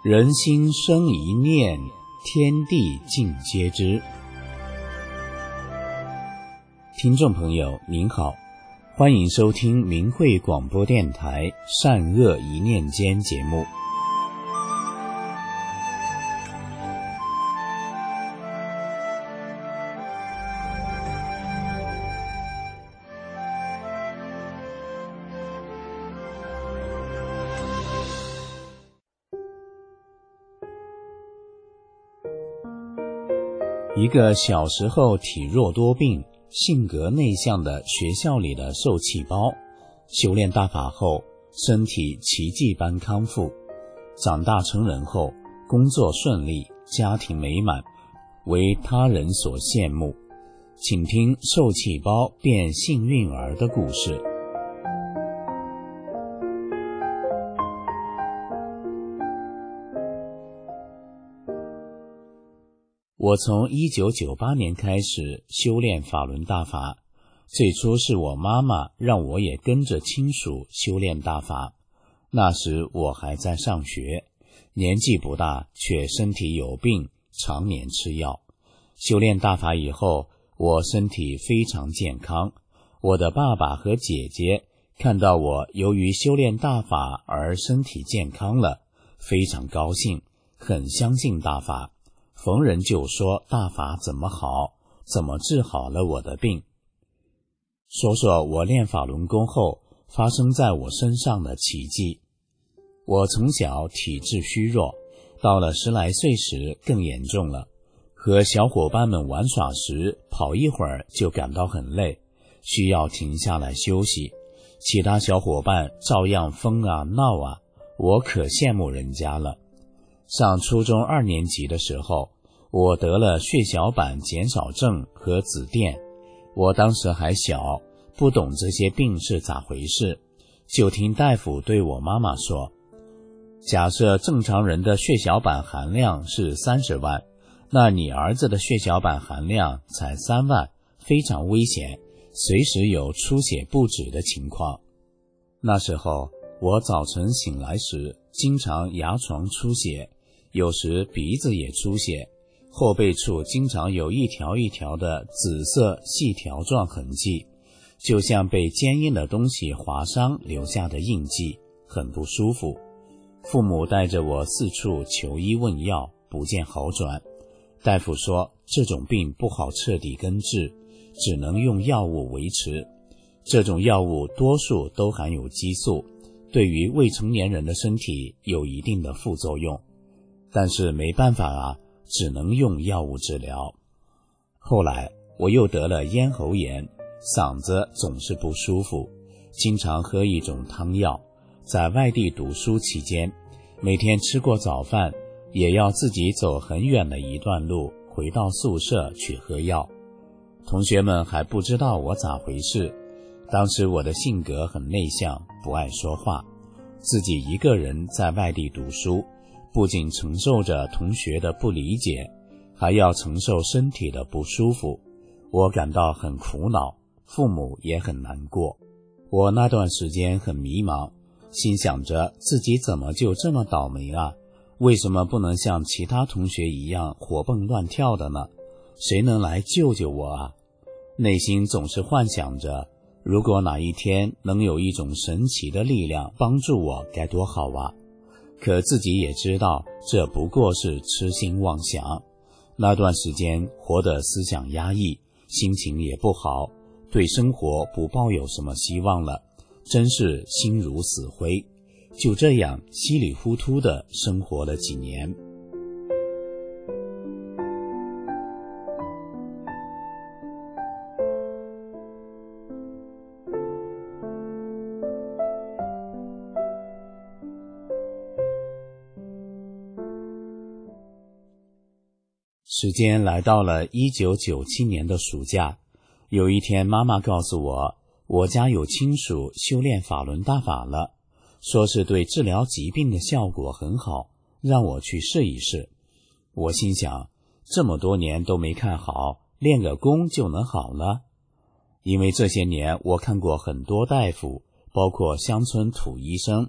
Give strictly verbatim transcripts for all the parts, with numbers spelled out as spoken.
人心生一念，天地尽皆知。听众朋友您好，欢迎收听明慧广播电台善恶一念间节目。一个小时候体弱多病、性格内向的学校里的受气包，修炼大法后，身体奇迹般康复。长大成人后，工作顺利，家庭美满，为他人所羡慕。请听受气包变幸运儿的故事。我从一九九八年开始修炼法轮大法，最初是我妈妈让我也跟着亲属修炼大法。那时我还在上学，年纪不大，却身体有病，常年吃药。修炼大法以后，我身体非常健康。我的爸爸和姐姐看到我由于修炼大法而身体健康了，非常高兴，很相信大法。逢人就说大法怎么好，怎么治好了我的病。说说我练法轮功后发生在我身上的奇迹。我从小体质虚弱，到了十来岁时更严重了。和小伙伴们玩耍时，跑一会儿就感到很累，需要停下来休息。其他小伙伴照样疯啊闹啊，我可羡慕人家了。上初中二年级的时候，我得了血小板减少症和紫癜。我当时还小，不懂这些病是咋回事，就听大夫对我妈妈说，假设正常人的血小板含量是三十万，那你儿子的血小板含量才三万，非常危险，随时有出血不止的情况。那时候我早晨醒来时，经常牙床出血，有时鼻子也出血，后背处经常有一条一条的紫色细条状痕迹，就像被坚硬的东西划伤留下的印记，很不舒服。父母带着我四处求医问药，不见好转。大夫说这种病不好彻底根治，只能用药物维持。这种药物多数都含有激素，对于未成年人的身体有一定的副作用。但是没办法啊，只能用药物治疗。后来我又得了咽喉炎，嗓子总是不舒服，经常喝一种汤药。在外地读书期间，每天吃过早饭，也要自己走很远的一段路回到宿舍去喝药。同学们还不知道我咋回事，当时我的性格很内向，不爱说话，自己一个人在外地读书，不仅承受着同学的不理解，还要承受身体的不舒服，我感到很苦恼，父母也很难过。我那段时间很迷茫，心想着自己怎么就这么倒霉啊？为什么不能像其他同学一样活蹦乱跳的呢？谁能来救救我啊？内心总是幻想着，如果哪一天能有一种神奇的力量帮助我，该多好啊！可自己也知道这不过是痴心妄想。那段时间活得思想压抑，心情也不好，对生活不抱有什么希望了，真是心如死灰。就这样稀里糊涂地生活了几年。时间来到了一九九七年的暑假，有一天妈妈告诉我，我家有亲属修炼法轮大法了，说是对治疗疾病的效果很好，让我去试一试。我心想，这么多年都没看好，练个功就能好了？因为这些年我看过很多大夫，包括乡村土医生，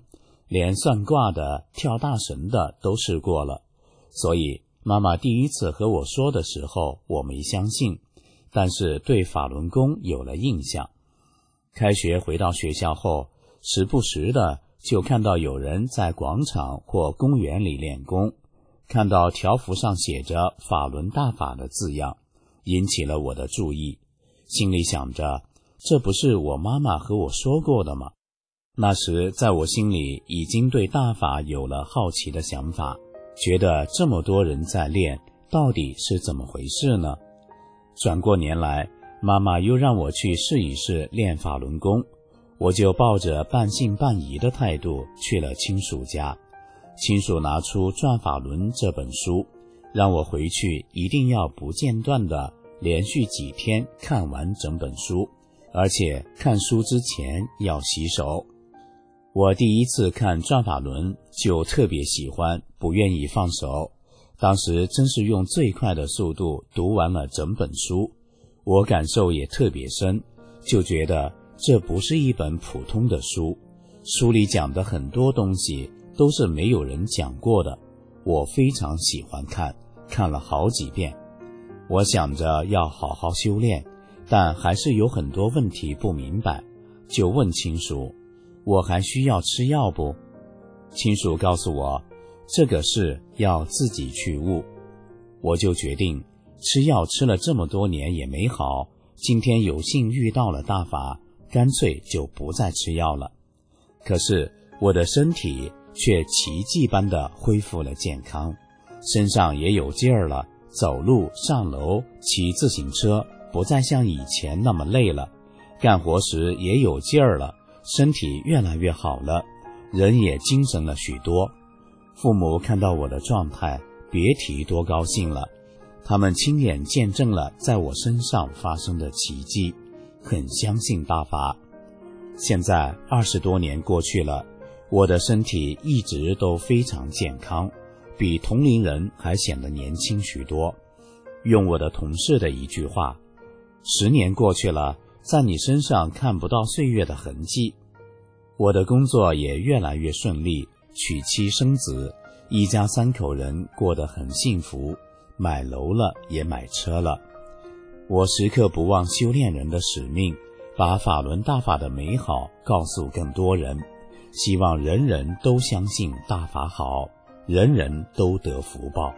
连算卦的、跳大神的都试过了。所以妈妈第一次和我说的时候，我没相信，但是对法轮功有了印象。开学回到学校后，时不时的就看到有人在广场或公园里练功，看到条幅上写着法轮大法的字样，引起了我的注意，心里想着，这不是我妈妈和我说过的吗？那时在我心里已经对大法有了好奇的想法，觉得这么多人在练，到底是怎么回事呢？转过年来，妈妈又让我去试一试练法轮功，我就抱着半信半疑的态度去了亲属家。亲属拿出《转法轮》这本书，让我回去一定要不间断的连续几天看完整本书，而且看书之前要洗手。我第一次看《转法轮》就特别喜欢，不愿意放手。当时真是用最快的速度读完了整本书，我感受也特别深，就觉得这不是一本普通的书，书里讲的很多东西都是没有人讲过的，我非常喜欢看，看了好几遍。我想着要好好修炼，但还是有很多问题不明白，就问亲属，我还需要吃药不？亲属告诉我，这个事要自己去悟。我就决定，吃药吃了这么多年也没好，今天有幸遇到了大法，干脆就不再吃药了。可是我的身体却奇迹般的恢复了健康，身上也有劲儿了，走路、上楼、骑自行车不再像以前那么累了，干活时也有劲儿了，身体越来越好了，人也精神了许多。父母看到我的状态，别提多高兴了，他们亲眼见证了在我身上发生的奇迹，很相信大法。现在二十多年过去了，我的身体一直都非常健康，比同龄人还显得年轻许多。用我的同事的一句话，十年过去了，在你身上看不到岁月的痕迹。我的工作也越来越顺利，娶妻生子，一家三口人过得很幸福，买楼了也买车了。我时刻不忘修炼人的使命，把法轮大法的美好告诉更多人，希望人人都相信大法好，人人都得福报。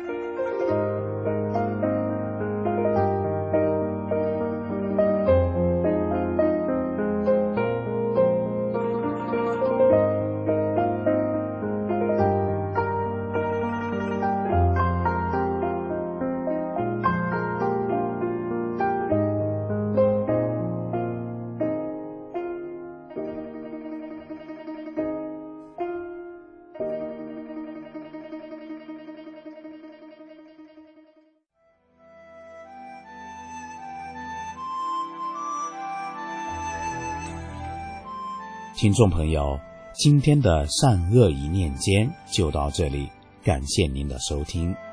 听众朋友，今天的善恶一念间就到这里，感谢您的收听。